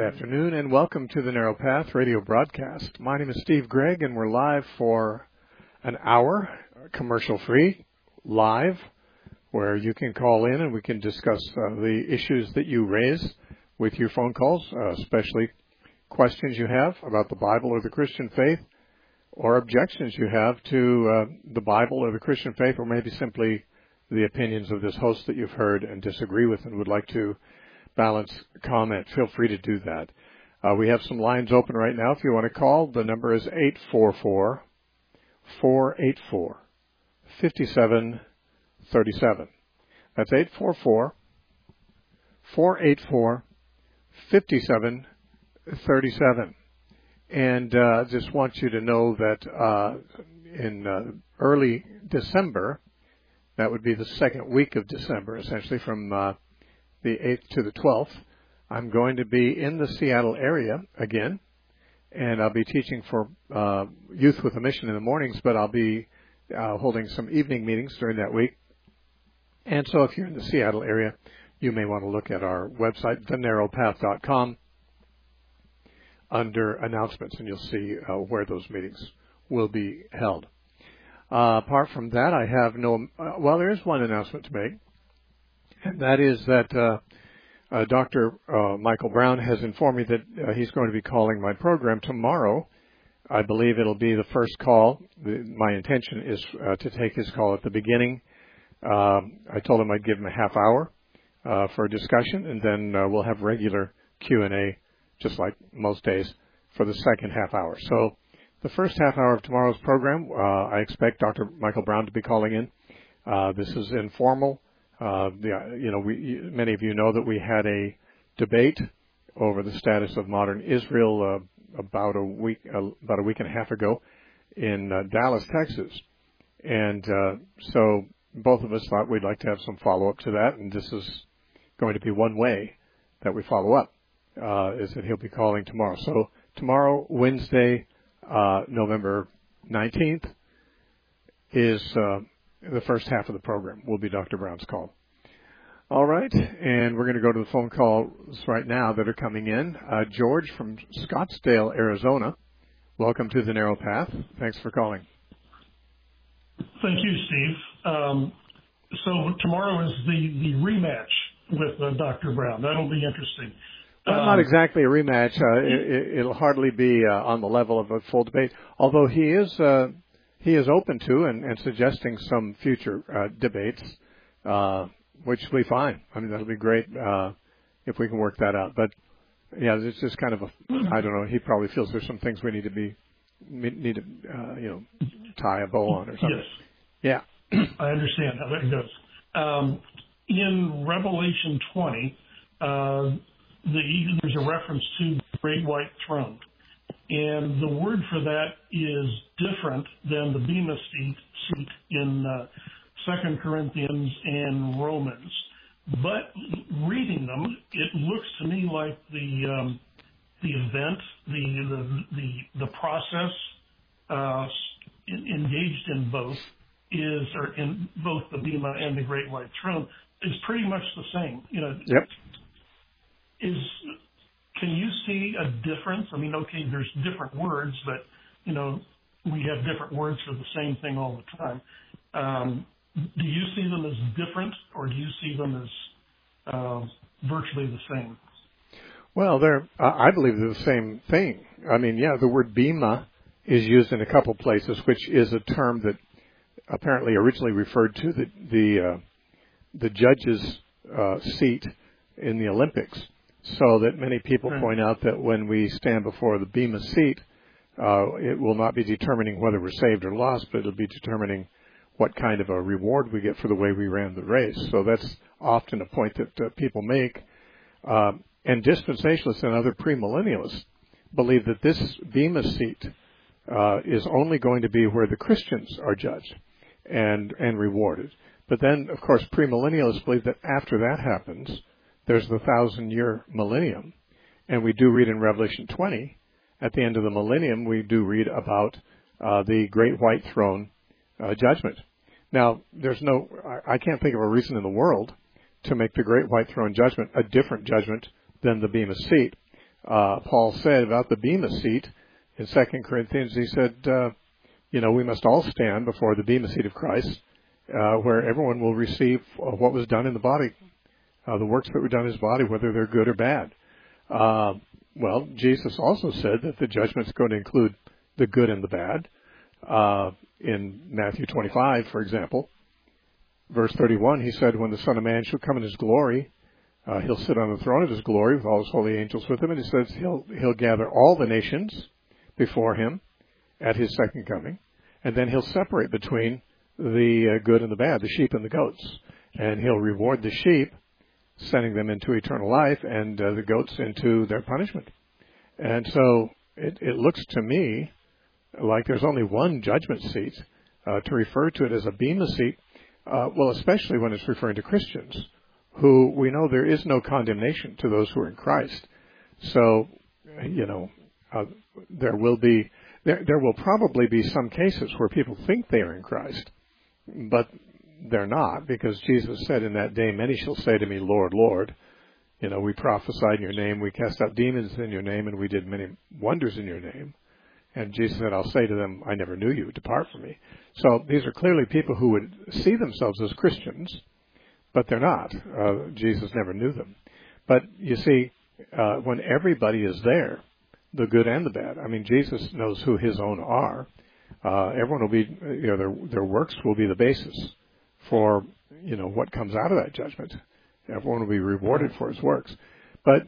afternoon, and welcome to the Narrow Path radio broadcast. My name is Steve Gregg, and we're live for an hour, commercial-free, live, where you can call in and we can discuss the issues that you raise with your phone calls, especially questions you have about the Bible or the Christian faith, or objections you have to the Bible or the Christian faith, or maybe simply the opinions of this host that you've heard and disagree with and would like to balance comment. Feel free to do that. We have some lines open right now. If you want to call, the number is 844-484-5737. That's 844-484-5737. And just want you to know that in early December, that would be the second week of December, essentially from the 8th to the 12th, I'm going to be in the Seattle area again, and I'll be teaching for Youth with a Mission in the mornings, but I'll be holding some evening meetings during that week. And so if you're in the Seattle area, you may want to look at our website, thenarrowpath.com, under announcements, and you'll see where those meetings will be held. Apart from that, I have there is one announcement to make. And that is that Dr. Michael Brown has informed me that he's going to be calling my program tomorrow. I believe it'll be the first call. My intention is to take his call at the beginning. I told him I'd give him a half hour for a discussion, and then we'll have regular Q&A, just like most days, for the second half hour. So the first half hour of tomorrow's program, I expect Dr. Michael Brown to be calling in. This is informal. Many of you know that we had a debate over the status of modern Israel about a week and a half ago in Dallas, Texas, and so both of us thought we'd like to have some follow-up to that, and this is going to be one way that we follow up, is that he'll be calling tomorrow. So tomorrow, Wednesday, November 19th, is the first half of the program will be Dr. Brown's call. All right, and we're going to go to the phone calls right now that are coming in. George from Scottsdale, Arizona. Welcome to the Narrow Path. Thanks for calling. Thank you, Steve. So tomorrow is the rematch with Dr. Brown. That'll be interesting. Well, not exactly a rematch. It'll hardly be on the level of a full debate, although he is open to and suggesting some future debates, which will be fine. I mean, that'll be great if we can work that out. But yeah, it's just kind of I don't know. He probably feels there's some things we need to tie a bow on or something. Yes. Yeah. I understand how that goes. In Revelation 20, there's a reference to the Great White Throne. And the word for that is different than the Bema seat in 2 Corinthians and Romans. But reading them, it looks to me like the event, the process engaged in both in both the Bema and the Great White Throne is pretty much the same. Yep. Can you see a difference? I mean, okay, there's different words, but, we have different words for the same thing all the time. Do you see them as different, or do you see them as virtually the same? Well, I believe they're the same thing. I mean, yeah, the word bema is used in a couple places, which is a term that apparently originally referred to the judge's seat in the Olympics. So that many people point out that when we stand before the Bema seat, it will not be determining whether we're saved or lost, but it'll be determining what kind of a reward we get for the way we ran the race. So that's often a point that people make. And dispensationalists and other premillennialists believe that this Bema seat is only going to be where the Christians are judged and rewarded. But then, of course, premillennialists believe that after that happens, there's the 1,000-year millennium. And we do read in Revelation 20, at the end of the millennium, we do read about the Great White Throne judgment. Now, I can't think of a reason in the world to make the Great White Throne judgment a different judgment than the Bema seat. Paul said about the Bema seat in 2 Corinthians. He said, we must all stand before the Bema seat of Christ, where everyone will receive what was done in the body, the works that were done in his body, whether they're good or bad. Well, Jesus also said that the judgment's going to include the good and the bad. In Matthew 25, for example, verse 31, he said, when the Son of Man shall come in his glory, he'll sit on the throne of his glory with all his holy angels with him, and he says he'll gather all the nations before him at his second coming, and then he'll separate between the good and the bad, the sheep and the goats, and he'll reward the sheep, sending them into eternal life, and the goats into their punishment. And so it looks to me like there's only one judgment seat. To refer to it as a Bema seat, well, especially when it's referring to Christians, who we know there is no condemnation to those who are in Christ. So, there will probably be some cases where people think they are in Christ, but they're not, because Jesus said in that day, many shall say to me, Lord, Lord, we prophesied in your name, we cast out demons in your name, and we did many wonders in your name. And Jesus said, I'll say to them, I never knew you, depart from me. So these are clearly people who would see themselves as Christians, but they're not. Jesus never knew them. But you see, when everybody is there, the good and the bad, Jesus knows who his own are. Everyone will be, their works will be the basis for, what comes out of that judgment. Everyone will be rewarded for his works. But,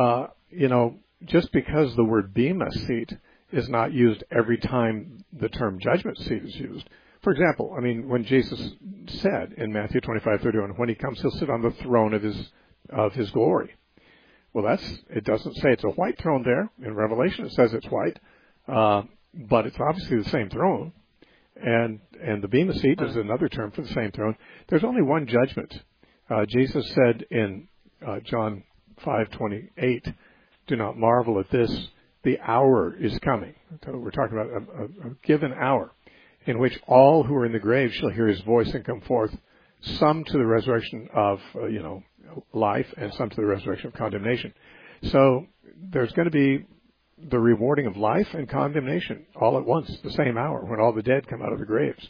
just because the word Bema seat is not used every time the term judgment seat is used. For example, when Jesus said in Matthew 25:31, when he comes, he'll sit on the throne of his glory. Well, it doesn't say it's a white throne there. In Revelation, it says it's white, but it's obviously the same throne. And the Bema seat is another term for the same throne. There's only one judgment. Jesus said in John 5:28, do not marvel at this. The hour is coming. So we're talking about a given hour in which all who are in the grave shall hear his voice and come forth, some to the resurrection of, life, and some to the resurrection of condemnation. So there's going to be the rewarding of life and condemnation all at once, the same hour, when all the dead come out of the graves.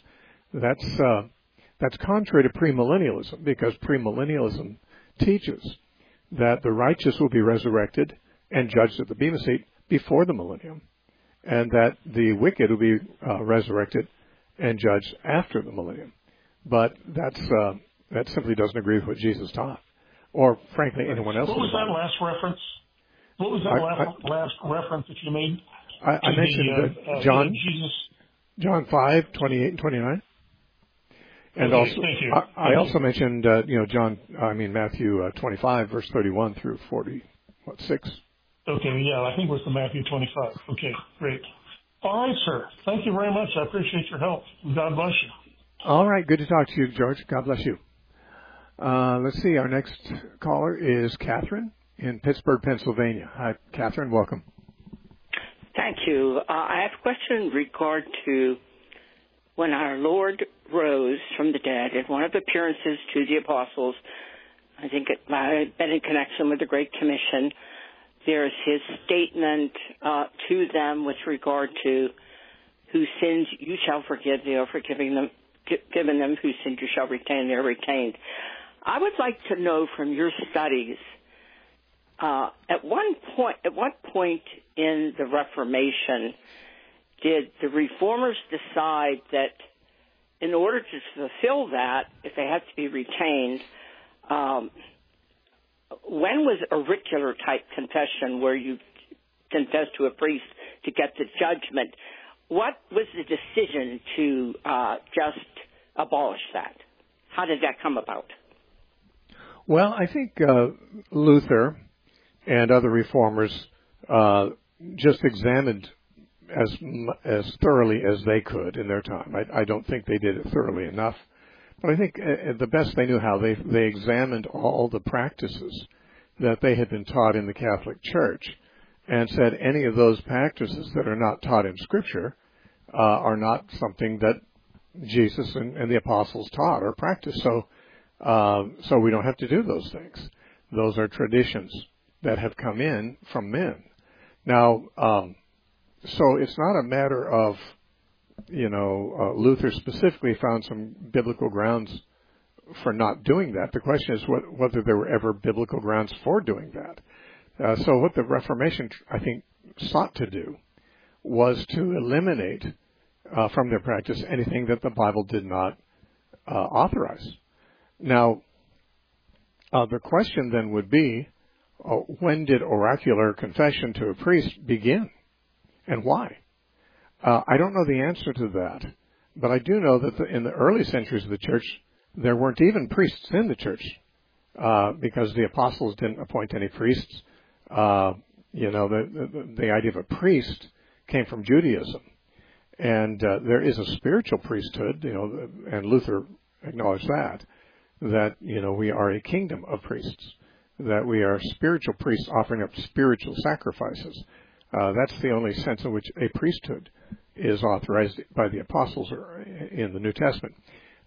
That's contrary to premillennialism, because premillennialism teaches that the righteous will be resurrected and judged at the Bema seat before the millennium, and that the wicked will be resurrected and judged after the millennium. But that simply doesn't agree with what Jesus taught, or frankly anyone else. What was that last reference? What was that last reference that you made? I mentioned John 5:28 and 29, and okay, also thank you. I also mentioned Matthew 25 verse 31 through 46. Okay, yeah, I think it was the Matthew 25. Okay, great. All right, sir. Thank you very much. I appreciate your help. God bless you. All right, good to talk to you, George. God bless you. Let's see, our next caller is Catherine in Pittsburgh, Pennsylvania. Hi, Catherine, welcome. Thank you. I have a question in regard to when our Lord rose from the dead in one of the appearances to the apostles. I think it might have been in connection with the Great Commission. There's his statement to them with regard to whose sins you shall forgive, they are forgiven them, whose sins you shall retain, they are retained. I would like to know from your studies, at what point in the Reformation did the Reformers decide that in order to fulfill that, if they had to be retained, when was auricular-type confession where you confess to a priest to get the judgment? What was the decision to just abolish that? How did that come about? Well, I think Luther and other reformers just examined as thoroughly as they could in their time. I don't think they did it thoroughly enough. But I think the best they knew how, they examined all the practices that they had been taught in the Catholic Church and said any of those practices that are not taught in Scripture are not something that Jesus and the apostles taught or practiced. So we don't have to do those things. Those are traditions that have come in from men. Now, so it's not a matter of, Luther specifically found some biblical grounds for not doing that. The question is whether there were ever biblical grounds for doing that. So what the Reformation, I think, sought to do was to eliminate from their practice anything that the Bible did not authorize. Now, the question then would be, when did oracular confession to a priest begin, and why? I don't know the answer to that, but I do know that in the early centuries of the church, there weren't even priests in the church because the apostles didn't appoint any priests. The idea of a priest came from Judaism, and there is a spiritual priesthood, and Luther acknowledged that we are a kingdom of priests, that we are spiritual priests offering up spiritual sacrifices. That's the only sense in which a priesthood is authorized by the apostles or in the New Testament.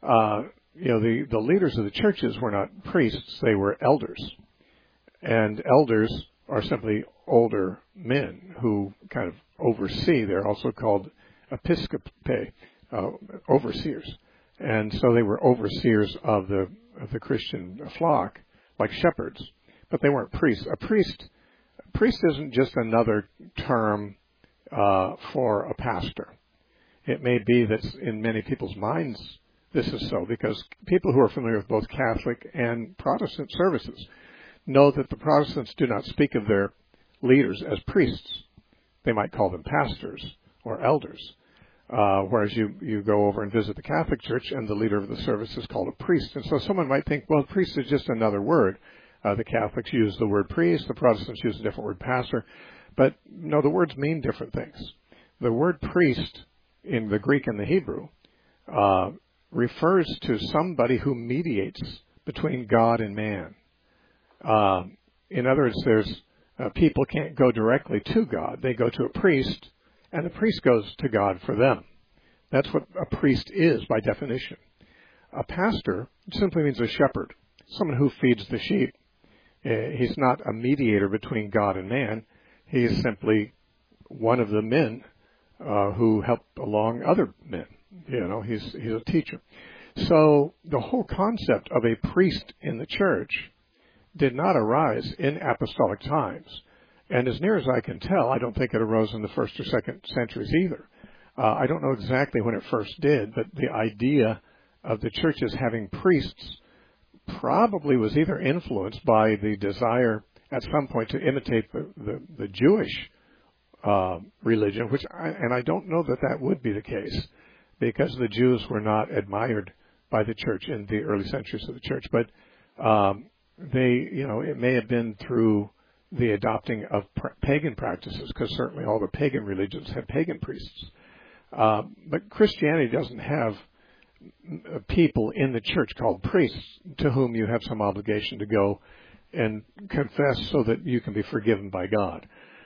The leaders of the churches were not priests, they were elders. And elders are simply older men who kind of oversee. They're also called episcopi, overseers. And so they were overseers of the Christian flock, like shepherds. But they weren't priests. A priest isn't just another term for a pastor. It may be that in many people's minds this is so, because people who are familiar with both Catholic and Protestant services know that the Protestants do not speak of their leaders as priests. They might call them pastors or elders, whereas you go over and visit the Catholic Church and the leader of the service is called a priest. And so someone might think, well, priest is just another word. The Catholics use the word priest, the Protestants use a different word, pastor. But no, the words mean different things. The word priest in the Greek and the Hebrew refers to somebody who mediates between God and man. In other words, people can't go directly to God. They go to a priest, and the priest goes to God for them. That's what a priest is by definition. A pastor simply means a shepherd, someone who feeds the sheep. He's not a mediator between God and man. He is simply one of the men who help along other men. He's a teacher. So the whole concept of a priest in the church did not arise in apostolic times. And as near as I can tell, I don't think it arose in the first or second centuries either. I don't know exactly when it first did, but the idea of the churches having priests probably was either influenced by the desire at some point to imitate the Jewish religion, and I don't know that would be the case, because the Jews were not admired by the church in the early centuries of the church. But it may have been through the adopting of pagan practices, because certainly all the pagan religions had pagan priests. But Christianity doesn't have people in the church called priests to whom you have some obligation to go and confess so that you can be forgiven by God.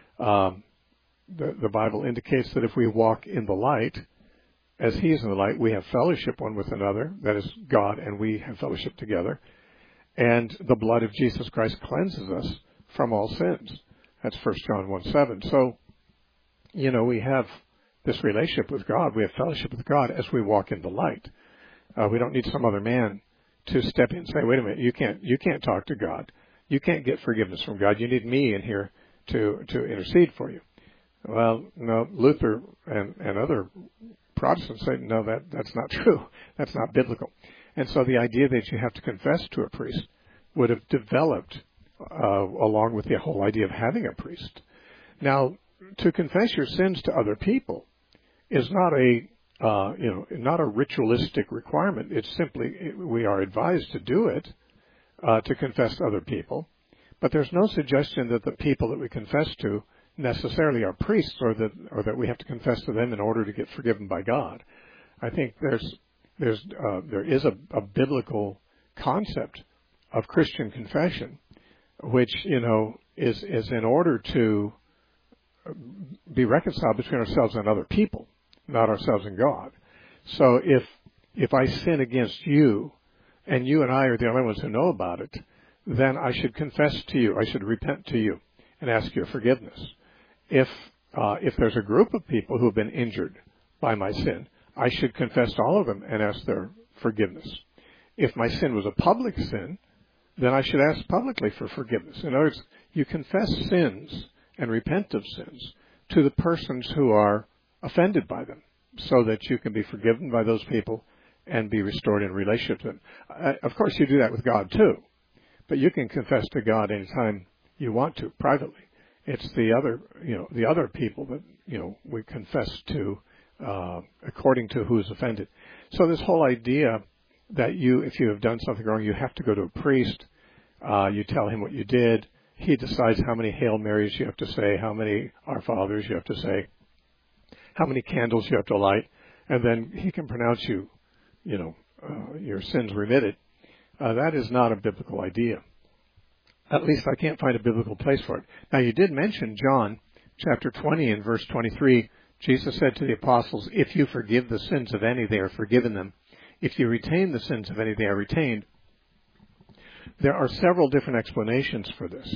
The Bible indicates that if we walk in the light, as He is in the light, we have fellowship one with another, that is God, and we have fellowship together. And the blood of Jesus Christ cleanses us from all sins. That's 1 John 1:7. So, we have this relationship with God. We have fellowship with God as we walk in the light. We don't need some other man to step in and say, wait a minute, you can't talk to God. You can't get forgiveness from God. You need me in here to intercede for you. Well, no, Luther and other Protestants say, no, that's not true. That's not biblical. And so the idea that you have to confess to a priest would have developed along with the whole idea of having a priest. Now, to confess your sins to other people is not a ritualistic requirement. It's simply, we are advised to do it, to confess to other people. But there's no suggestion that the people that we confess to necessarily are priests, or that we have to confess to them in order to get forgiven by God. I think there is a biblical concept of Christian confession, which is in order to be reconciled between ourselves and other people, not ourselves and God. So if I sin against you, and you and I are the only ones who know about it, then I should confess to you. I should repent to you and ask your forgiveness. if there's a group of people who have been injured by my sin, I should confess to all of them and ask their forgiveness. If my sin was a public sin, then I should ask publicly for forgiveness. In other words, you confess sins and repent of sins to the persons who are offended by them, so that you can be forgiven by those people and be restored in relationship to them. Of course, you do that with God too, but you can confess to God anytime you want to privately. It's the other people that we confess to according to who is offended. So this whole idea that if you have done something wrong, you have to go to a priest. You tell him what you did. He decides how many Hail Marys you have to say, how many Our Fathers you have to say, how many candles you have to light, and then he can pronounce you, your sins remitted. That is not a biblical idea. At least I can't find a biblical place for it. Now, you did mention John chapter 20 and verse 23. Jesus said to the apostles, if you forgive the sins of any, they are forgiven them. If you retain the sins of any, they are retained. There are several different explanations for this.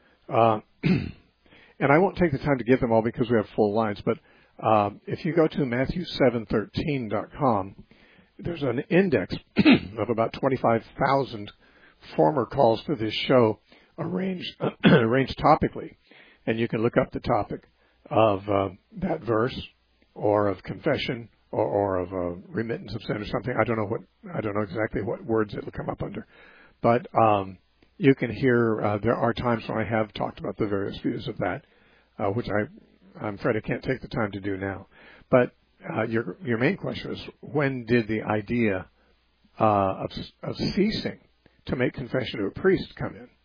And I won't take the time to give them all because we have full lines, but if you go to Matthew713.com, there's an index of about 25,000 former calls to this show arranged topically. And you can look up the topic of that verse or of confession or of remittance of sin or something. I don't know exactly what words it will come up under. But you can hear there are times when I have talked about the various views of that, which I'm afraid I can't take the time to do now. But your main question is, when did the idea of ceasing to make confession to a priest come in?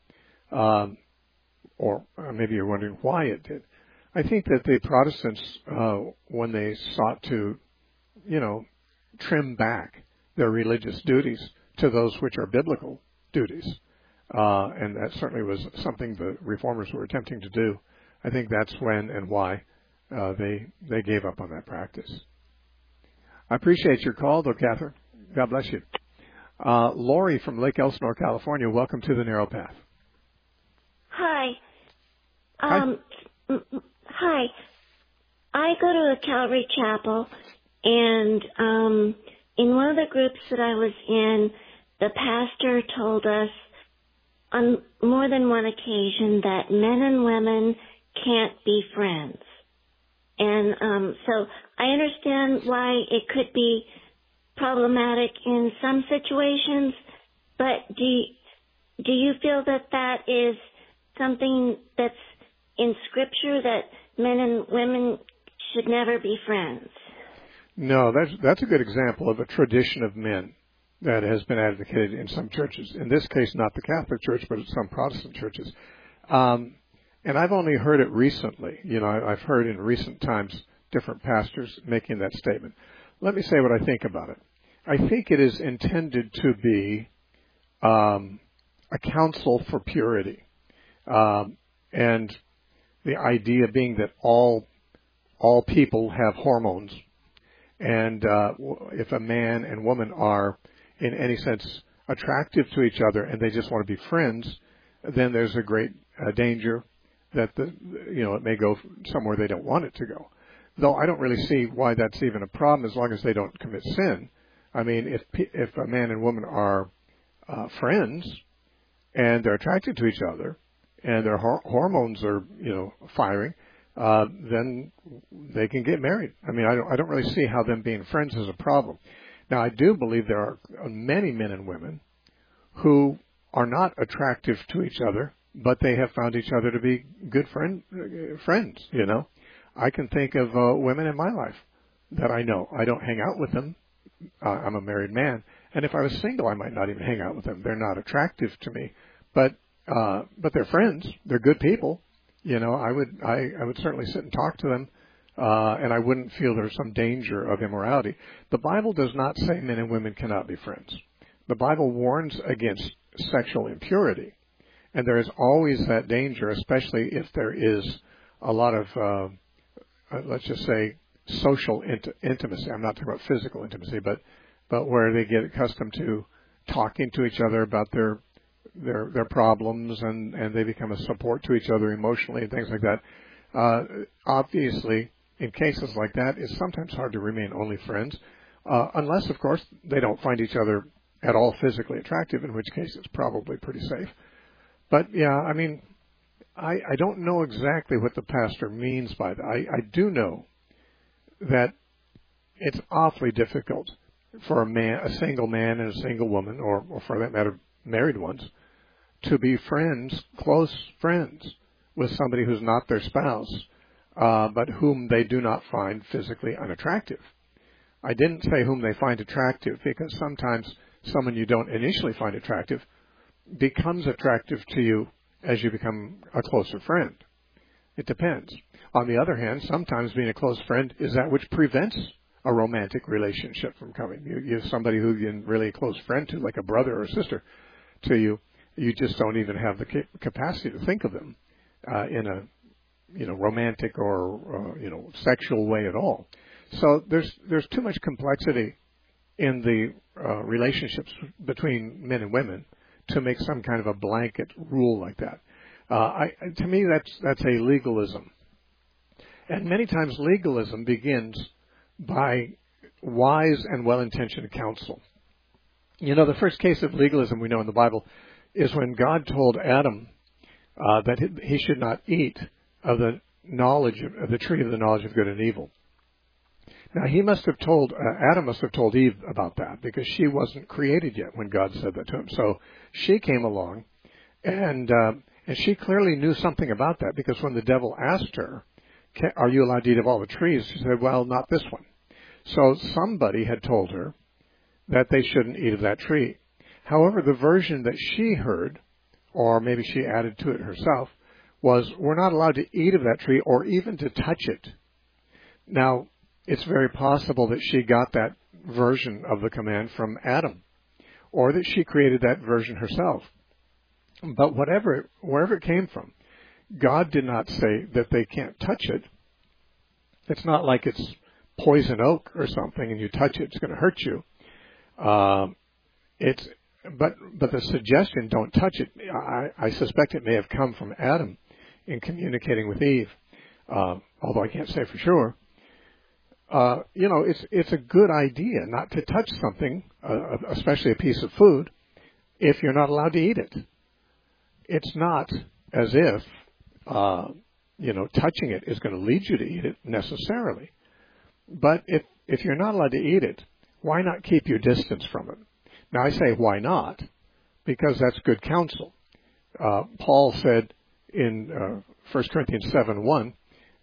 Or maybe you're wondering why it did. I think that the Protestants, when they sought to, trim back their religious duties to those which are biblical duties, and that certainly was something the Reformers were attempting to do, I think that's when and why they gave up on that practice. I appreciate your call, though, Catherine. God bless you. Lori from Lake Elsinore, California, welcome to the Narrow Path. Hi. Hi. Hi. I go to a Calvary Chapel, and in one of the groups that I was in, the pastor told us on more than one occasion that men and women can't be friends. And so I understand why it could be problematic in some situations, but do you feel that is something that's in Scripture, that men and women should never be friends? No, that's a good example of a tradition of men that has been advocated in some churches. In this case, not the Catholic Church, but some Protestant churches. And I've only heard it recently. I've heard in recent times different pastors making that statement. Let me say what I think about it. I think it is intended to be a counsel for purity. And the idea being that all people have hormones. And if a man and woman are, in any sense, attractive to each other and they just want to be friends, then there's a great danger that it may go somewhere they don't want it to go. Though I don't really see why that's even a problem as long as they don't commit sin. I mean, if a man and woman are friends and they're attracted to each other and their hormones are firing, then they can get married. I mean, I don't really see how them being friends is a problem. Now, I do believe there are many men and women who are not attractive to each other, but they have found each other to be good friends. I can think of women in my life that I know. I don't hang out with them. I'm a married man, and if I was single, I might not even hang out with them. They're not attractive to me, but they're friends. They're good people. I would certainly sit and talk to them, and I wouldn't feel there's some danger of immorality. The Bible does not say men and women cannot be friends. The Bible warns against sexual impurity, and there is always that danger, especially if there is a lot of, let's just say, social intimacy. I'm not talking about physical intimacy, but where they get accustomed to talking to each other about their problems, and they become a support to each other emotionally and things like that. Obviously, in cases like that, it's sometimes hard to remain only friends, unless, of course, they don't find each other at all physically attractive, in which case it's probably pretty safe. But, yeah, I mean, I don't know exactly what the pastor means by that. I do know that it's awfully difficult for a single man and a single woman, or for that matter, married ones, to be friends, close friends, with somebody who's not their spouse, but whom they do not find physically unattractive. I didn't say whom they find attractive, because sometimes someone you don't initially find attractive becomes attractive to you as you become a closer friend. It depends. On the other hand, sometimes being a close friend is that which prevents a romantic relationship from coming. You have somebody who you're really a close friend to, like a brother or a sister to you. You just don't even have the capacity to think of them in a romantic or sexual way at all. So there's too much complexity in the relationships between men and women to make some kind of a blanket rule like that. To me, that's a legalism, and many times legalism begins by wise and well-intentioned counsel. The first case of legalism we know in the Bible is when God told Adam that he should not eat of the tree of the knowledge of good and evil. Now, Adam must have told Eve about that, because she wasn't created yet when God said that to him. So she came along, and she clearly knew something about that, because when the devil asked her, "Are you allowed to eat of all the trees?" she said, "Well, not this one." So somebody had told her that they shouldn't eat of that tree. However, the version that she heard, or maybe she added to it herself, was, we're not allowed to eat of that tree or even to touch it. Now, it's very possible that she got that version of the command from Adam, or that she created that version herself. But wherever it came from, God did not say that they can't touch it. It's not like it's poison oak or something, and you touch it, it's going to hurt you. But the suggestion, don't touch it, I suspect it may have come from Adam in communicating with Eve, although I can't say for sure. It's a good idea not to touch something, especially a piece of food, if you're not allowed to eat it. It's not as if, touching it is going to lead you to eat it necessarily. But if you're not allowed to eat it, why not keep your distance from it? Now, I say why not, because that's good counsel. Paul said in 1 Corinthians 7:1,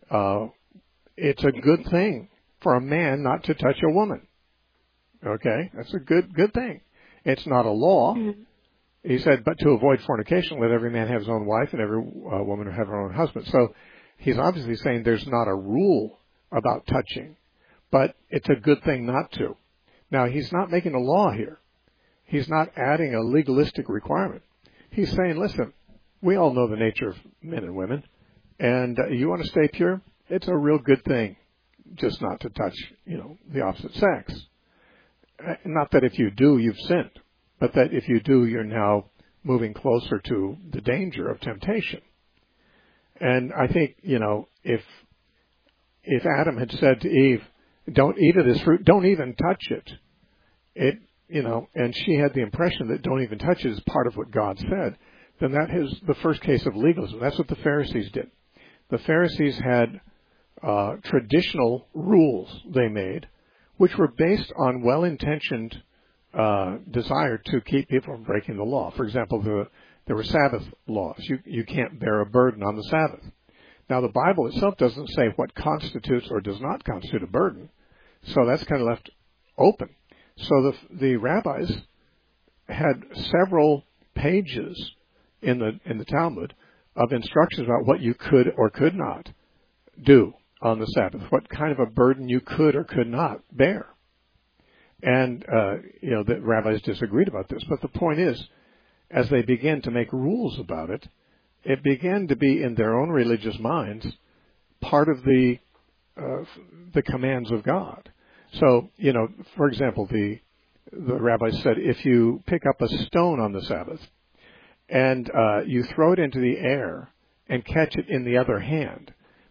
it's a good thing for a man not to touch a woman. Okay? That's a good thing. It's not a law. Mm-hmm. He said, but to avoid fornication, let every man have his own wife and every woman have her own husband. So he's obviously saying there's not a rule about touching, but it's a good thing not to. Now, he's not making a law here. He's not adding a legalistic requirement. He's saying, listen, we all know the nature of men and women, and you want to stay pure? It's a real good thing just not to touch, the opposite sex. Not that if you do, you've sinned, but that if you do, you're now moving closer to the danger of temptation. And I think, if Adam had said to Eve, don't eat of this fruit, don't even touch it, and she had the impression that don't even touch it is part of what God said, then that is the first case of legalism. That's what the Pharisees did. The Pharisees had traditional rules they made, which were based on well-intentioned desire to keep people from breaking the law. For example, there were Sabbath laws. You can't bear a burden on the Sabbath. Now, the Bible itself doesn't say what constitutes or does not constitute a burden, so that's kind of left open. So the rabbis had several pages in the Talmud of instructions about what you could or could not do on the Sabbath, what kind of a burden you could or could not bear. And, the rabbis disagreed about this. But the point is, as they began to make rules about it, it began to be in their own religious minds part of the commands of God. So, for example, the rabbis said, if you pick up a stone on the Sabbath and you throw it into the air and catch it in the other hand,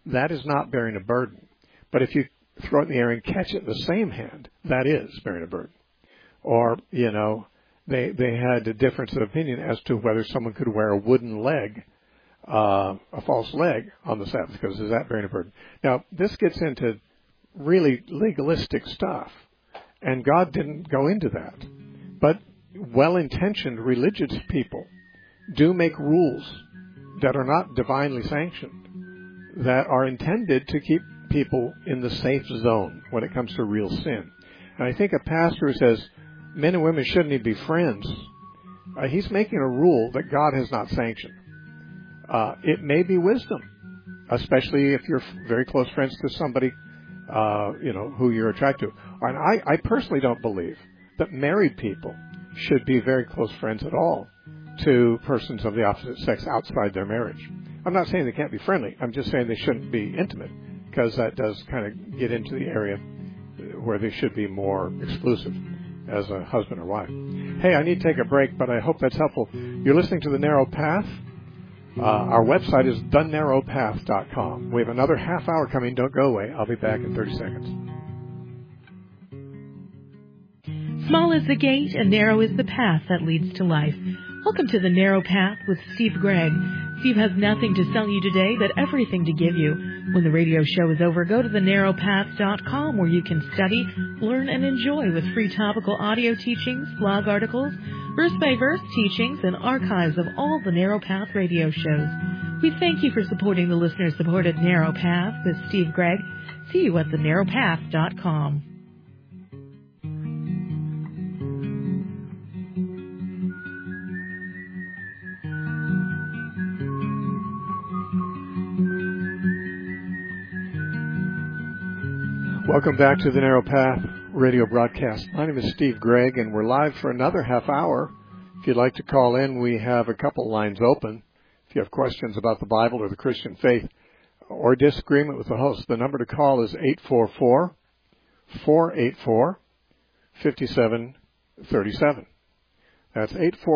that is not bearing a burden. But if you throw it in the air and catch it in the same hand, that is bearing a burden. Or, they had a difference of opinion as to whether someone could wear a wooden leg, a false leg on the Sabbath, because is that bearing a burden? Now, this gets into really legalistic stuff, and God didn't go into that. But well-intentioned religious people do make rules that are not divinely sanctioned, that are intended to keep people in the safe zone when it comes to real sin. And I think a pastor who says men and women shouldn't even be friends, he's making a rule that God has not sanctioned. It may be wisdom, especially if you're very close friends to somebody, who you're attracted to. And I personally don't believe that married people should be very close friends at all to persons of the opposite sex outside their marriage. I'm not saying they can't be friendly. I'm just saying they shouldn't be intimate, because that does kind of get into the area where they should be more exclusive as a husband or wife. Hey, I need to take a break, but I hope that's helpful. You're listening to The Narrow Path. Our website is thenarrowpath.com. We have another half hour coming. Don't go away. I'll be back in 30 seconds. Small is the gate and narrow is the path that leads to life. Welcome to The Narrow Path with Steve Gregg. Steve has nothing to sell you today, but everything to give you. When the radio show is over, go to thenarrowpath.com, where you can study, learn, and enjoy with free topical audio teachings, blog articles, verse-by-verse teachings, and archives of all the Narrow Path radio shows. We thank you for supporting the listener-supported Narrow Path with Steve Gregg. See you at thenarrowpath.com. Welcome back to the Narrow Path radio broadcast. My name is Steve Gregg, and we're live for another half hour. If you'd like to call in, we have a couple lines open. If you have questions about the Bible or the Christian faith or disagreement with the host, the number to call is 844-484-5737. That's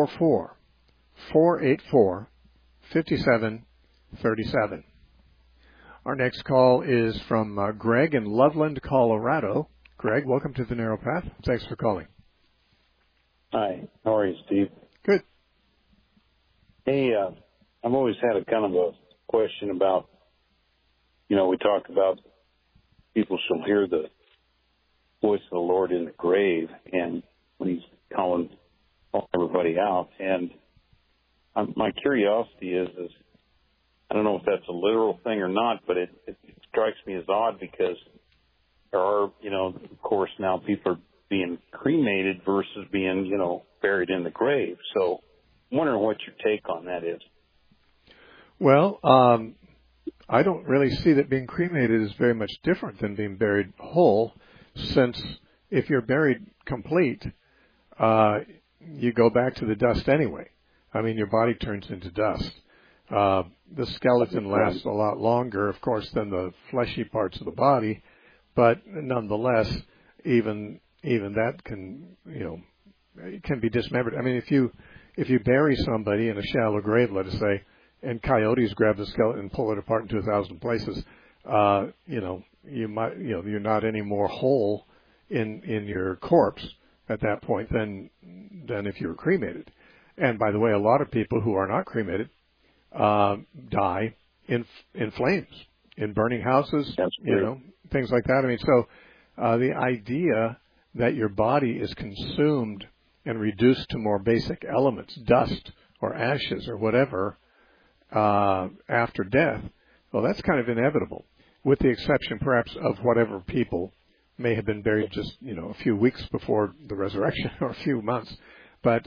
844-484-5737. Our next call is from Greg in Loveland, Colorado. Greg, welcome to the Narrow Path. Thanks for calling. Hi. How are you, Steve? Good. Hey, I've always had a kind of a question about, we talk about people shall hear the voice of the Lord in the grave, and when he's calling everybody out. And my curiosity is I don't know if that's a literal thing or not, but it strikes me as odd, because there are, of course, now people are being cremated versus being, buried in the grave. So I'm wondering what your take on that is. Well, I don't really see that being cremated is very much different than being buried whole, since if you're buried complete, you go back to the dust anyway. I mean, your body turns into dust. The skeleton lasts a lot longer, of course, than the fleshy parts of the body, but nonetheless, even that can, can be dismembered. I mean, if you bury somebody in a shallow grave, let us say, and coyotes grab the skeleton and pull it apart into 1,000 places, you might, you're not any more whole in your corpse at that point than if you were cremated. And by the way, a lot of people who are not cremated die in flames, in burning houses, things like that. I mean, so the idea that your body is consumed and reduced to more basic elements, dust or ashes or whatever, after death, well, that's kind of inevitable, with the exception perhaps of whatever people may have been buried just, a few weeks before the resurrection or a few months. But,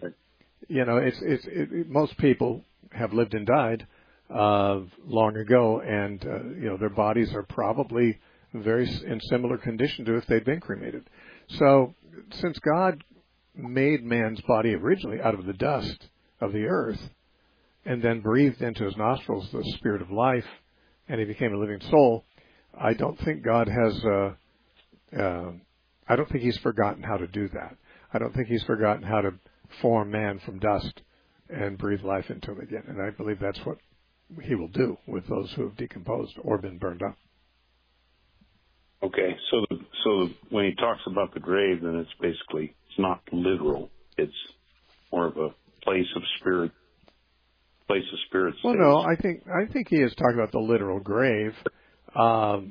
most people have lived and died long ago, and their bodies are probably in similar condition to if they'd been cremated. So, since God made man's body originally out of the dust of the earth, and then breathed into his nostrils the spirit of life, and he became a living soul, I don't think God has. I don't think he's forgotten how to do that. I don't think he's forgotten how to form man from dust and breathe life into him again. And I believe that's what he will do with those who have decomposed or been burned up. Okay, so when he talks about the grave, then it's not literal. It's more of a place of spirits. Well, no, I think he is talking about the literal grave, but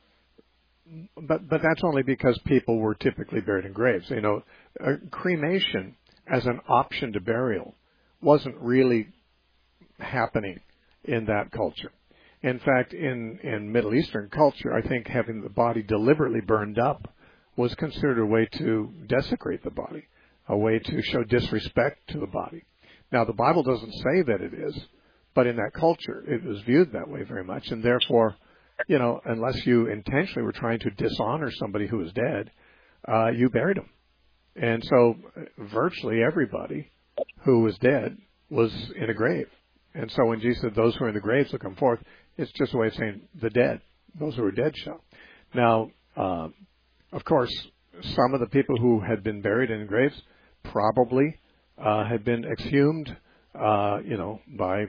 that's only because people were typically buried in graves. You know, cremation as an option to burial wasn't really happening in that culture. In fact, in Middle Eastern culture, I think having the body deliberately burned up was considered a way to desecrate the body, a way to show disrespect to the body. Now, the Bible doesn't say that it is, but in that culture, it was viewed that way very much, and therefore, you know, unless you intentionally were trying to dishonor somebody who was dead, you buried them. And so virtually everybody who was dead was in a grave. And so when Jesus said, those who are in the graves will come forth, it's just a way of saying the dead, those who are dead shall. Now, of course, some of the people who had been buried in graves probably had been exhumed, by,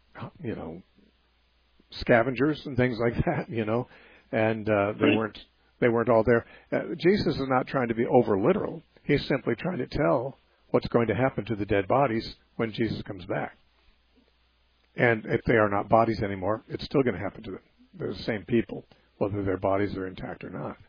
scavengers and things like that, and they weren't all there. Jesus is not trying to be over literal. He's simply trying to tell what's going to happen to the dead bodies when Jesus comes back. And if they are not bodies anymore, it's still going to happen to them. They're the same people, whether their bodies are intact or not.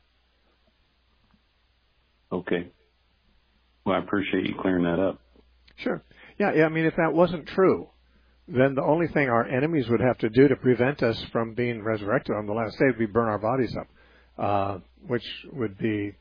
Okay. Well, I appreciate you clearing that up. Sure. Yeah, I mean, if that wasn't true, then the only thing our enemies would have to do to prevent us from being resurrected on the last day would be burn our bodies up, which would mean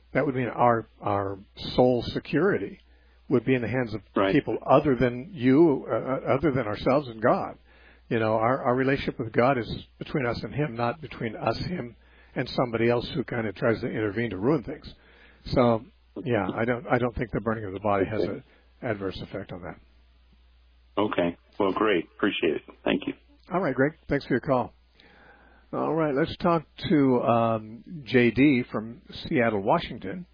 our soul security would be in the hands of people other than you, other than ourselves and God. Our relationship with God is between us and Him, not between us, Him, and somebody else who kind of tries to intervene to ruin things. So, yeah, I don't think the burning of the body has an adverse effect on that. Okay. Well, great. Appreciate it. Thank you. All right, Greg. Thanks for your call. All right, let's talk to J.D. from Seattle, Washington.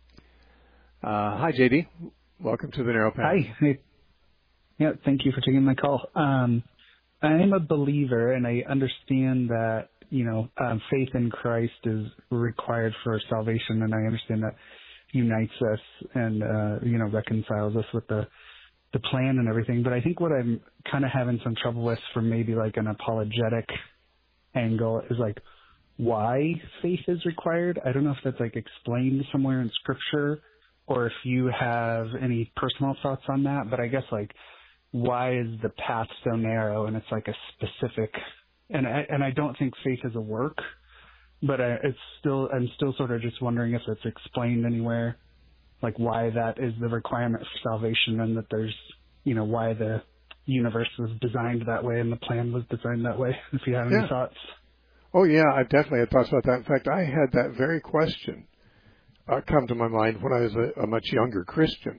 Hi, J.D. Welcome to the Narrow Path. Hi. Yeah, thank you for taking my call. I am a believer, and I understand that, faith in Christ is required for salvation, and I understand that unites us and, reconciles us with the plan and everything. But I think what I'm kind of having some trouble with from maybe like an apologetic angle is like why faith is required. I don't know if that's like explained somewhere in Scripture, or if you have any personal thoughts on that, but I guess like why is the path so narrow and it's like a specific, and I don't think faith is a work, but I'm still sort of just wondering if it's explained anywhere, like why that is the requirement for salvation, and that there's, why the universe was designed that way and the plan was designed that way, if you have any thoughts. Oh yeah, I definitely had thoughts about that. In fact, I had that very question come to my mind when I was a much younger Christian.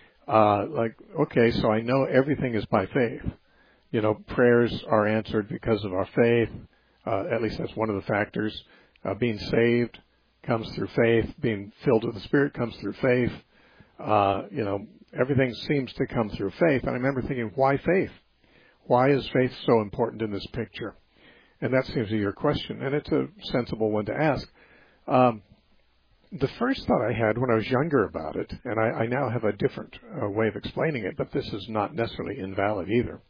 Okay, so I know everything is by faith. Prayers are answered because of our faith. At least that's one of the factors. Being saved comes through faith. Being filled with the Spirit comes through faith. Everything seems to come through faith. And I remember thinking, why faith? Why is faith so important in this picture? And that seems to be your question, and it's a sensible one to ask. The first thought I had when I was younger about it, and I now have a different way of explaining it, but this is not necessarily invalid either,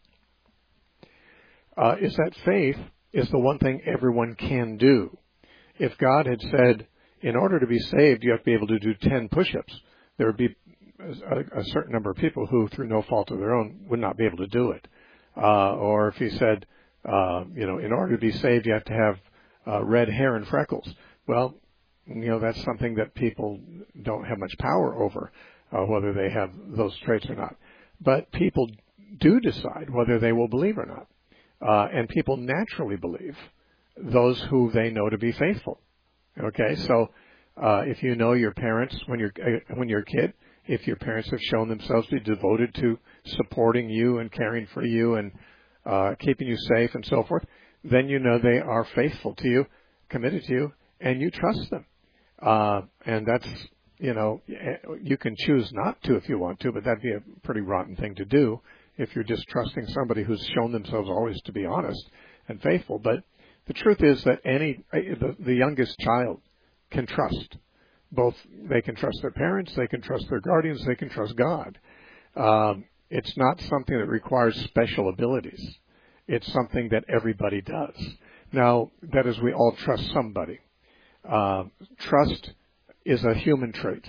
is that faith is the one thing everyone can do. If God had said, in order to be saved, you have to be able to do 10 push-ups, there would be a certain number of people who, through no fault of their own, would not be able to do it. Or if He said, in order to be saved, you have to have red hair and freckles. Well, that's something that people don't have much power over, whether they have those traits or not. But people do decide whether they will believe or not. And people naturally believe those who they know to be faithful. Okay, so if you know your parents when you're a kid, if your parents have shown themselves to be devoted to supporting you and caring for you and keeping you safe and so forth, then you know they are faithful to you, committed to you, and you trust them. And that's, you can choose not to if you want to, but that'd be a pretty rotten thing to do if you're just trusting somebody who's shown themselves always to be honest and faithful. But the truth is that the youngest child can trust. Both they can trust their parents, they can trust their guardians, they can trust God. It's not something that requires special abilities. It's something that everybody does. Now, that is, we all trust somebody. Trust is a human trait.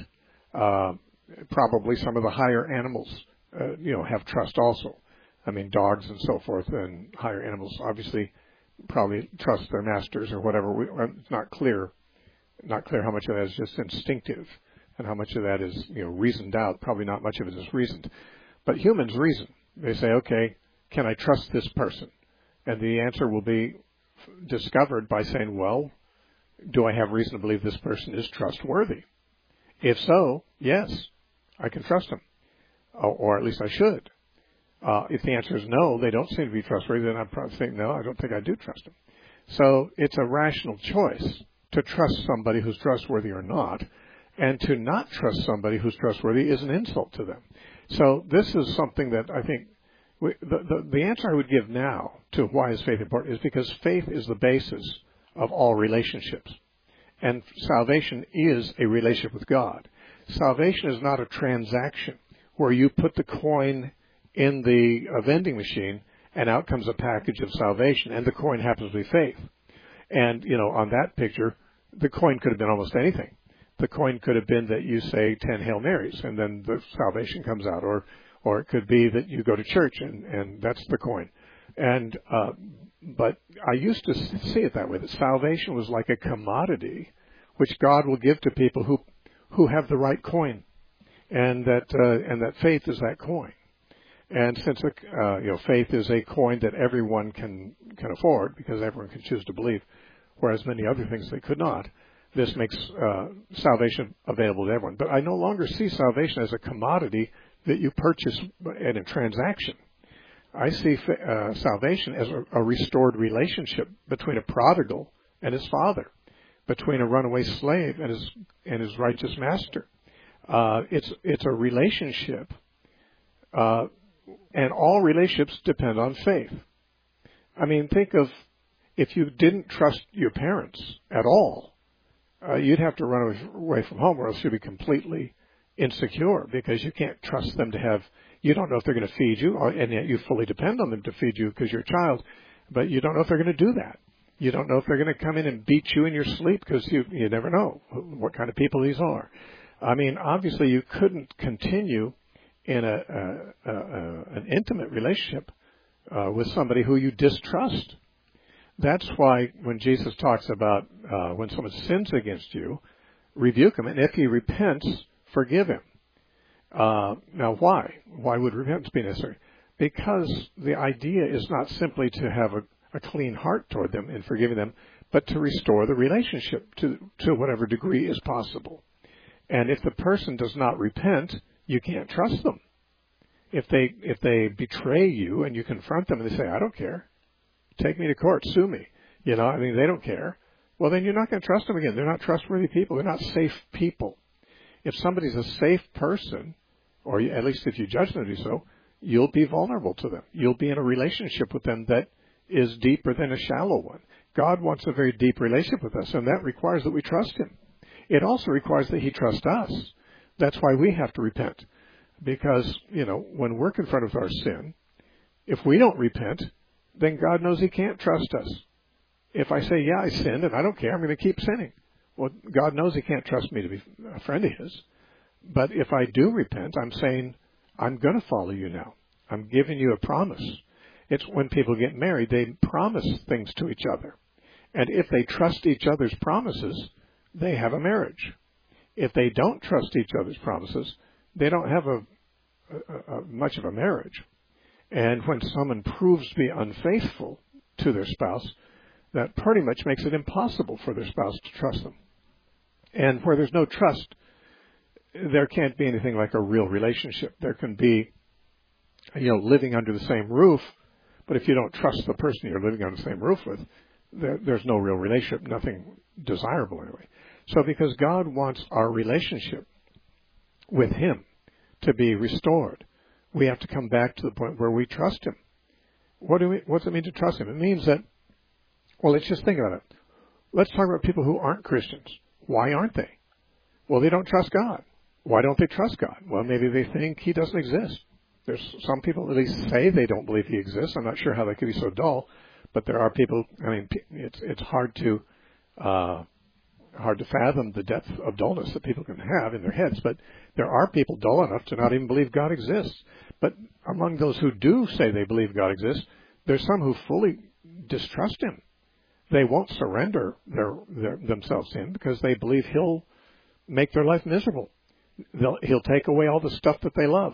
Probably some of the higher animals, have trust also. I mean, dogs and so forth, and higher animals obviously probably trust their masters or whatever. It's not clear how much of that is just instinctive and how much of that is, reasoned out. Probably not much of it is reasoned. But humans reason. They say, okay, can I trust this person? And the answer will be discovered by saying, well, do I have reason to believe this person is trustworthy? If so, yes, I can trust him. Or at least I should. If the answer is no, they don't seem to be trustworthy, then I'd probably think, no, I don't think I do trust him. So it's a rational choice to trust somebody who's trustworthy or not, and to not trust somebody who's trustworthy is an insult to them. So this is something that I think the answer I would give now to why is faith important is because faith is the basis of all relationships. And salvation is a relationship with God. Salvation is not a transaction where you put the coin in the vending machine and out comes a package of salvation, and the coin happens to be faith. And, on that picture, the coin could have been almost anything. The coin could have been that you say 10 Hail Marys and then the salvation comes out, or it could be that you go to church and that's the coin. And but I used to see it that way, that salvation was like a commodity which God will give to people who have the right coin, and that faith is that coin. And since faith is a coin that everyone can afford, because everyone can choose to believe, whereas many other things they could not, this makes salvation available to everyone. But I no longer see salvation as a commodity that you purchase in a transaction. I see salvation as a restored relationship between a prodigal and his father, between a runaway slave and his righteous master. It's a relationship, and all relationships depend on faith. I mean, think of if you didn't trust your parents at all, you'd have to run away from home, or else you'd be completely insecure because you can't trust them to have. You don't know if they're going to feed you, and yet you fully depend on them to feed you because you're a child, but you don't know if they're going to do that. You don't know if they're going to come in and beat you in your sleep because you never know what kind of people these are. I mean, obviously you couldn't continue in an intimate relationship with somebody who you distrust. That's why when Jesus talks about when someone sins against you, rebuke him, and if he repents, forgive him. Now, why? Why would repentance be necessary? Because the idea is not simply to have a clean heart toward them in forgiving them, but to restore the relationship to whatever degree is possible. And if the person does not repent, you can't trust them. If they betray you and you confront them and they say, I don't care, take me to court, sue me, they don't care, well, then you're not going to trust them again. They're not trustworthy people. They're not safe people. If somebody's a safe person, or at least if you judge them to be so, you'll be vulnerable to them. You'll be in a relationship with them that is deeper than a shallow one. God wants a very deep relationship with us, and that requires that we trust him. It also requires that he trust us. That's why we have to repent. Because, when we're confronted with our sin, if we don't repent, then God knows he can't trust us. If I say, yeah, I sinned and I don't care, I'm going to keep sinning. Well, God knows he can't trust me to be a friend of his. But if I do repent, I'm saying, I'm going to follow you now. I'm giving you a promise. It's when people get married, they promise things to each other. And if they trust each other's promises, they have a marriage. If they don't trust each other's promises, they don't have much of a marriage. And when someone proves to be unfaithful to their spouse, that pretty much makes it impossible for their spouse to trust them. And where there's no trust, there can't be anything like a real relationship. There can be, living under the same roof, but if you don't trust the person you're living under the same roof with, there's no real relationship, nothing desirable anyway. So because God wants our relationship with him to be restored, we have to come back to the point where we trust him. What does it mean to trust him? It means that Well, let's just think about it. Let's talk about people who aren't Christians. Why aren't they? Well, they don't trust God. Why don't they trust God? Well, maybe they think He doesn't exist. There's some people at least say they don't believe He exists. I'm not sure how they could be so dull, but there are people. I mean, it's hard to fathom the depth of dullness that people can have in their heads. But there are people dull enough to not even believe God exists. But among those who do say they believe God exists, there's some who fully distrust Him. They won't surrender themselves to Him because they believe He'll make their life miserable. He'll take away all the stuff that they love.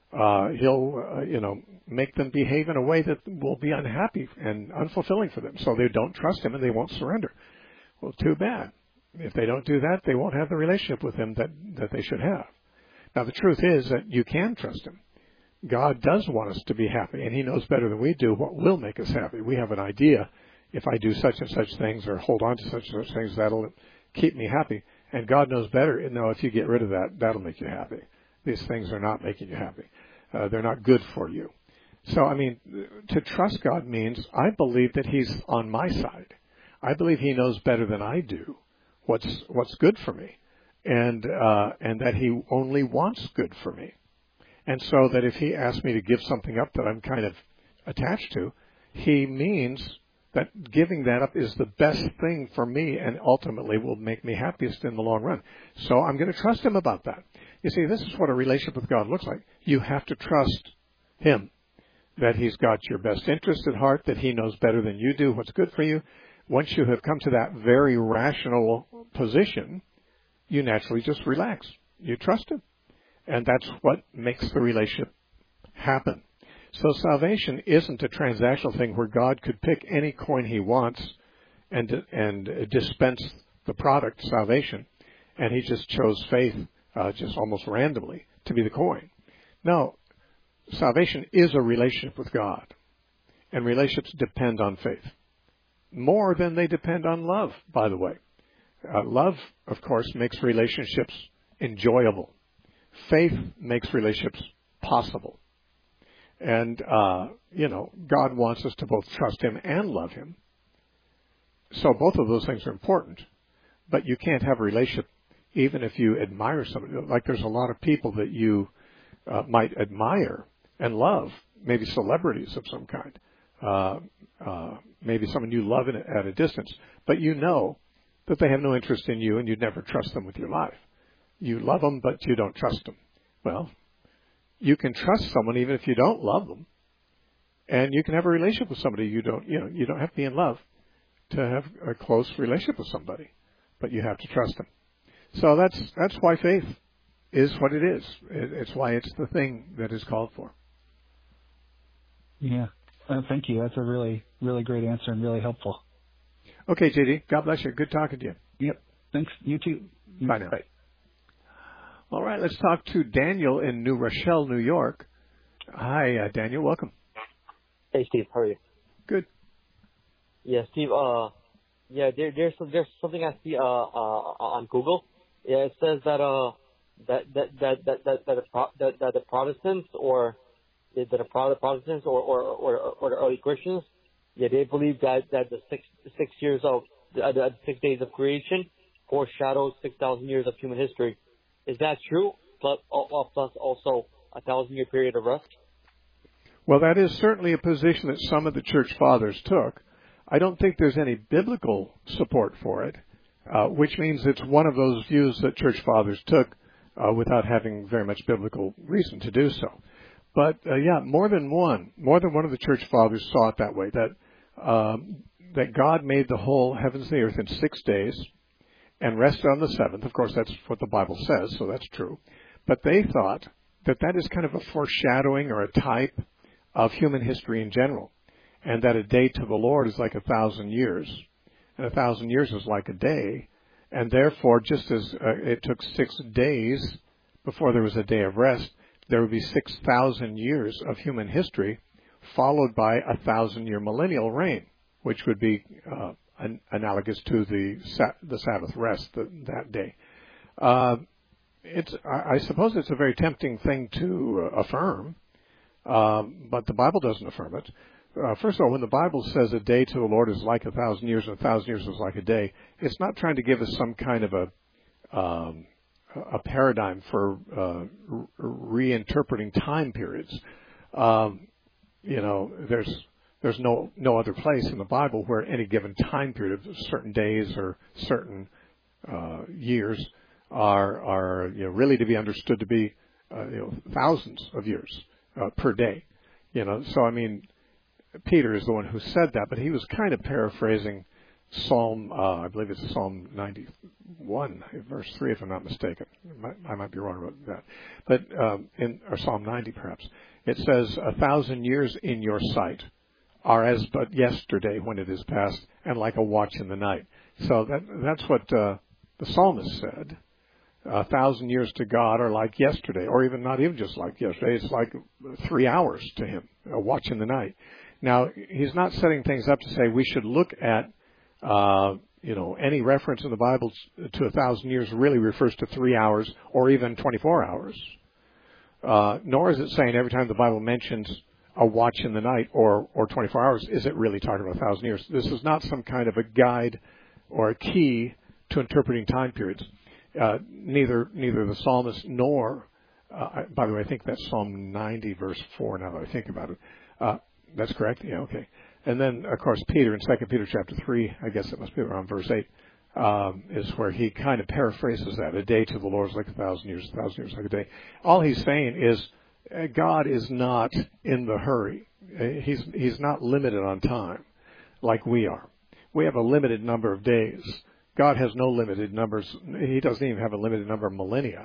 He'll, make them behave in a way that will be unhappy and unfulfilling for them. So they don't trust Him and they won't surrender. Well, too bad. If they don't do that, they won't have the relationship with Him that they should have. Now, the truth is that you can trust Him. God does want us to be happy, and He knows better than we do what will make us happy. We have an idea, if I do such and such things or hold on to such and such things, that'll keep me happy. And God knows better. No, if you get rid of that, that'll make you happy. These things are not making you happy. They're not good for you. So, I mean, to trust God means I believe that He's on my side. I believe He knows better than I do what's good for me, and that He only wants good for me. And so that if He asks me to give something up that I'm kind of attached to, He means that giving that up is the best thing for me and ultimately will make me happiest in the long run. So I'm going to trust Him about that. You see, this is what a relationship with God looks like. You have to trust Him, that He's got your best interest at heart, that He knows better than you do what's good for you. Once you have come to that very rational position, you naturally just relax. You trust Him. And that's what makes the relationship happen. So salvation isn't a transactional thing where God could pick any coin He wants and dispense the product, salvation, and He just chose faith just almost randomly to be the coin. No, salvation is a relationship with God, and relationships depend on faith. More than they depend on love, by the way. Love, of course, makes relationships enjoyable. Faith makes relationships possible. And, God wants us to both trust Him and love Him. So both of those things are important. But you can't have a relationship even if you admire somebody. Like there's a lot of people that you might admire and love, maybe celebrities of some kind, maybe someone you love at a distance, but you know that they have no interest in you and you'd never trust them with your life. You love them, but you don't trust them. Well, you can trust someone even if you don't love them, and you can have a relationship with somebody you don't have to be in love to have a close relationship with somebody, but you have to trust them. So that's why faith is what it is. It's why it's the thing that is called for. Yeah. Thank you. That's a really, really great answer and really helpful. Okay, JD. God bless you. Good talking to you. Yep. Thanks. You too. Bye now. Bye. All right. Let's talk to Daniel in New Rochelle, New York. Hi, Daniel. Welcome. Hey, Steve. How are you? Good. Yeah, Steve. There's something I see on Google. Yeah, it says that the Protestants or the early Christians, they believe that the 6 years of the 6 days of creation foreshadows 6,000 years of human history. Is that true? Plus also 1,000-year period of rest. Well, that is certainly a position that some of the church fathers took. I don't think there's any biblical support for it, which means it's one of those views that church fathers took without having very much biblical reason to do so. But more than one of the church fathers saw it that way, that God made the whole heavens and the earth in 6 days and rested on the seventh. Of course, that's what the Bible says, so that's true. But they thought that is kind of a foreshadowing or a type of human history in general, and that a day to the Lord is like 1,000 years, and 1,000 years is like a day, and therefore, just as it took 6 days before there was a day of rest, there would be 6,000 years of human history, followed by a 1,000-year millennial reign, which would be analogous to the Sabbath rest that day. I suppose it's a very tempting thing to affirm, but the Bible doesn't affirm it. first of all, when the Bible says a day to the Lord is like 1,000 years and 1,000 years is like a day, it's not trying to give us some kind of a paradigm for reinterpreting time periods. There's no other place in the Bible where any given time period of certain days or certain years are really to be understood to be thousands of years per day. So I mean, Peter is the one who said that, but he was kind of paraphrasing Psalm, I believe it's Psalm 91, verse 3, if I'm not mistaken. I might be wrong about that. But or Psalm 90, perhaps. It says, 1,000 years in your sight are as but yesterday when it is past, and like a watch in the night. So that's what the psalmist said. 1,000 years to God are like yesterday, or even not even just like yesterday. It's like 3 hours to him, a watch in the night. Now, he's not setting things up to say we should look at, any reference in the Bible to 1,000 years really refers to 3 hours or even 24 hours. Nor is it saying every time the Bible mentions a watch in the night or 24 hours, is it really talking about 1,000 years? This is not some kind of a guide or a key to interpreting time periods. Neither the psalmist nor, by the way, I think that's Psalm 90, verse 4, now that I think about it. That's correct? Yeah, okay. And then, of course, Peter in 2 Peter chapter 3, I guess it must be around verse 8, is where he kind of paraphrases that. A day to the Lord is like 1,000 years, 1,000 years like a day. All he's saying is God is not in the hurry. He's not limited on time like we are. We have a limited number of days. God has no limited numbers. He doesn't even have a limited number of millennia.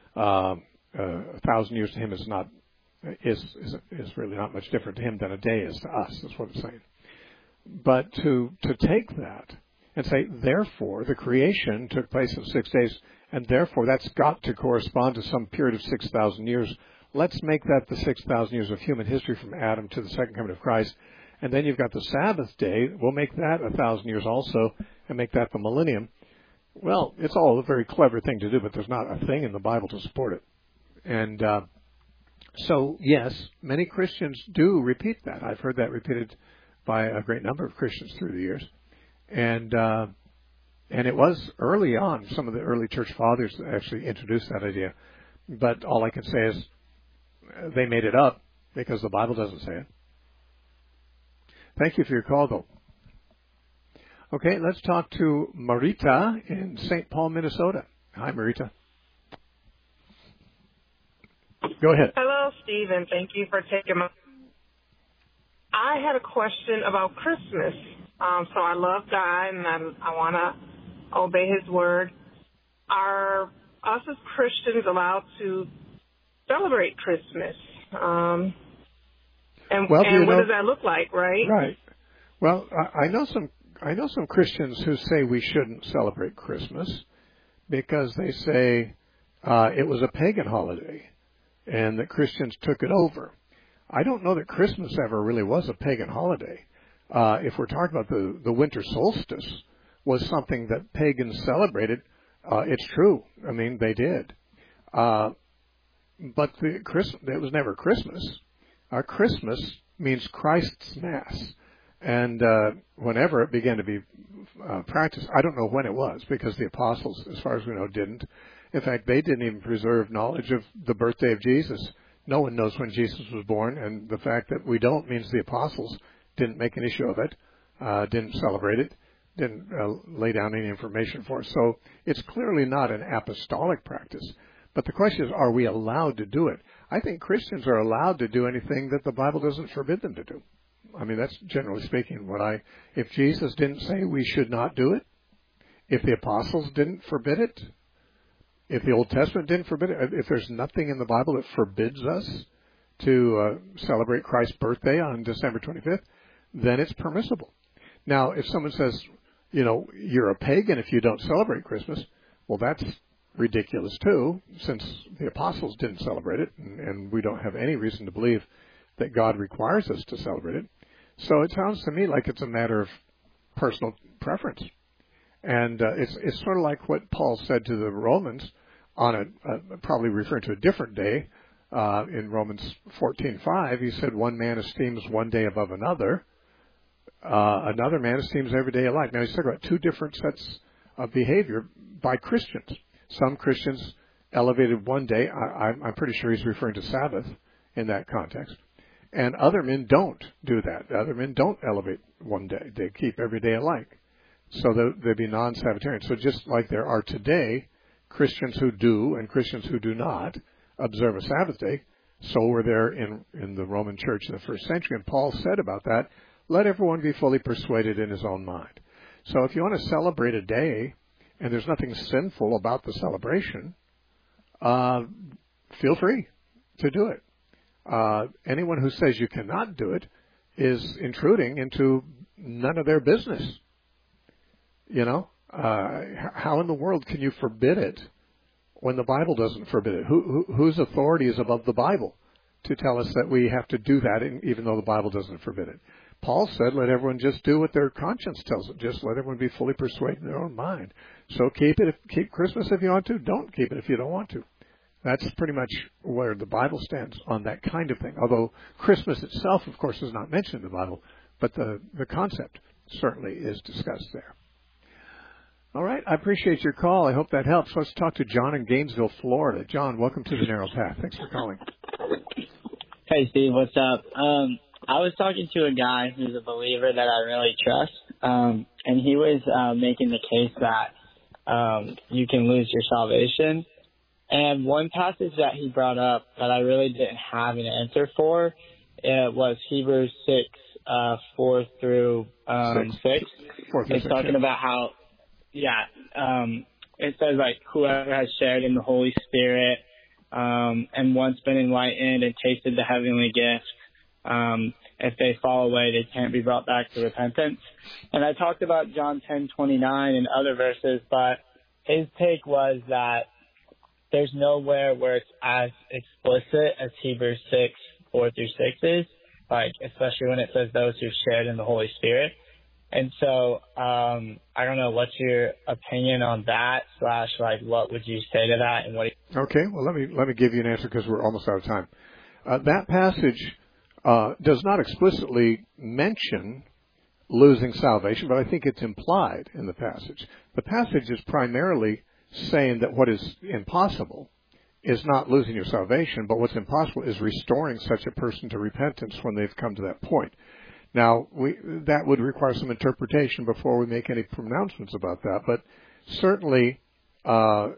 1,000 years to him is really not much different to him than a day is to us. That's what it's saying. But to take that and say, therefore, the creation took place in 6 days, and therefore that's got to correspond to some period of 6,000 years. Let's make that the 6,000 years of human history from Adam to the second coming of Christ. And then you've got the Sabbath day. We'll make that 1,000 years also and make that the millennium. Well, it's all a very clever thing to do, but there's not a thing in the Bible to support it. And so, yes, many Christians do repeat that. I've heard that repeated by a great number of Christians through the years. And it was early on, some of the early church fathers actually introduced that idea. But all I can say is they made it up because the Bible doesn't say it. Thank you for your call, though. Okay, let's talk to Marita in St. Paul, Minnesota. Hi, Marita. Go ahead. Hello, Stephen. Thank you for taking my... I had a question about Christmas. So I love God, and I want to obey His word. Are us as Christians allowed to celebrate Christmas? And what does that look like, right? Right. Well, I know some Christians who say we shouldn't celebrate Christmas because they say it was a pagan holiday and that Christians took it over. I don't know that Christmas ever really was a pagan holiday. If we're talking about the winter solstice was something that pagans celebrated, it's true. I mean, they did. But it was never Christmas. Christmas means Christ's Mass. And whenever it began to be practiced, I don't know when it was, because the apostles, as far as we know, didn't. In fact, they didn't even preserve knowledge of the birthday of Jesus. No one knows when Jesus was born, and the fact that we don't means the apostles didn't make an issue of it, didn't celebrate it, didn't lay down any information for us. So it's clearly not an apostolic practice. But the question is, are we allowed to do it? I think Christians are allowed to do anything that the Bible doesn't forbid them to do. I mean, that's generally speaking if Jesus didn't say we should not do it, if the apostles didn't forbid it, if the Old Testament didn't forbid it, if there's nothing in the Bible that forbids us to celebrate Christ's birthday on December 25th, then it's permissible. Now, if someone says, you're a pagan if you don't celebrate Christmas, well, that's ridiculous too, since the apostles didn't celebrate it, and we don't have any reason to believe that God requires us to celebrate it. So it sounds to me like it's a matter of personal preference. And it's sort of like what Paul said to the Romans on probably referring to a different day, In Romans 14:5, he said, one man esteems one day above another. Another man esteems every day alike. Now, he's talking about two different sets of behavior by Christians. Some Christians elevated one day. I'm pretty sure he's referring to Sabbath in that context. And other men don't do that. Other men don't elevate one day. They keep every day alike. So they'd be non-Sabbatarian. So just like there are today Christians who do and Christians who do not observe a Sabbath day, so were there in the Roman Church in the first century. And Paul said about that, let everyone be fully persuaded in his own mind. So if you want to celebrate a day, and there's nothing sinful about the celebration, feel free to do it. Anyone who says you cannot do it is intruding into none of their business. You know, how in the world can you forbid it when the Bible doesn't forbid it? Whose authority is above the Bible to tell us that we have to do that, even though the Bible doesn't forbid it? Paul said, let everyone just do what their conscience tells them. Just let everyone be fully persuaded in their own mind. So keep Christmas if you want to. Don't keep it if you don't want to. That's pretty much where the Bible stands on that kind of thing. Although Christmas itself, of course, is not mentioned in the Bible, but the concept certainly is discussed there. All right. I appreciate your call. I hope that helps. Let's talk to John in Gainesville, Florida. John, welcome to the Narrow Path. Thanks for calling. Hey, Steve. What's up? I was talking to a guy who's a believer that I really trust, and he was making the case that you can lose your salvation. And one passage that he brought up that I really didn't have an answer for was Hebrews 6, 4 through 6. It's talking about how, it says, like, whoever has shared in the Holy Spirit and once been enlightened and tasted the heavenly gift, if they fall away, they can't be brought back to repentance. And I talked about John 10:29 and other verses, but his take was that there's nowhere where it's as explicit as Hebrews 6, 4 through 6 is, like, especially when it says those who shared in the Holy Spirit. And so, I don't know, what's your opinion on that, / like, what would you say to that? And Okay, well, let me give you an answer because we're almost out of time. That passage does not explicitly mention losing salvation, but I think it's implied in the passage. The passage is primarily saying that what is impossible is not losing your salvation, but what's impossible is restoring such a person to repentance when they've come to that point. Now, that would require some interpretation before we make any pronouncements about that, but certainly, I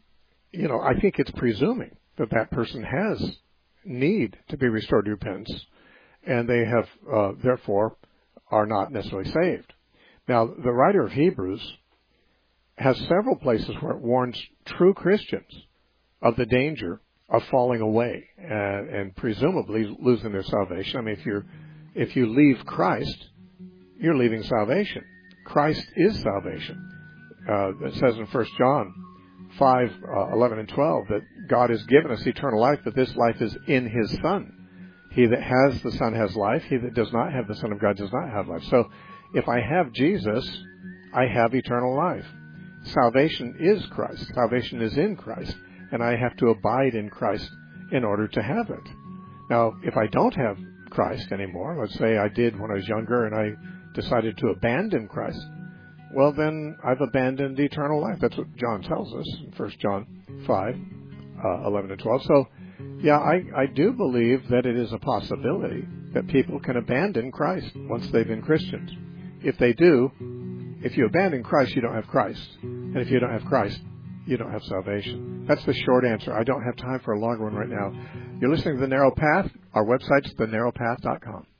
think it's presuming that that person has need to be restored to repentance, and they have, therefore, are not necessarily saved. Now, the writer of Hebrews has several places where it warns true Christians of the danger of falling away and presumably losing their salvation. I mean, if you leave Christ, you're leaving salvation. Christ is salvation. It says in 1 John 5, 11 and 12 that God has given us eternal life, but this life is in His Son. He that has the Son has life. He that does not have the Son of God does not have life. So if I have Jesus, I have eternal life. Salvation is Christ. Salvation is in Christ. And I have to abide in Christ in order to have it. Now, if I don't have Christ anymore, let's say I did when I was younger and I decided to abandon Christ, well, then I've abandoned eternal life. That's what John tells us in 1 John 5, 11 and 12. So, yeah, I do believe that it is a possibility that people can abandon Christ once they've been Christians. If they do, if you abandon Christ, you don't have Christ. And if you don't have Christ, you don't have salvation. That's the short answer. I don't have time for a long one right now. You're listening to The Narrow Path. Our website's thenarrowpath.com.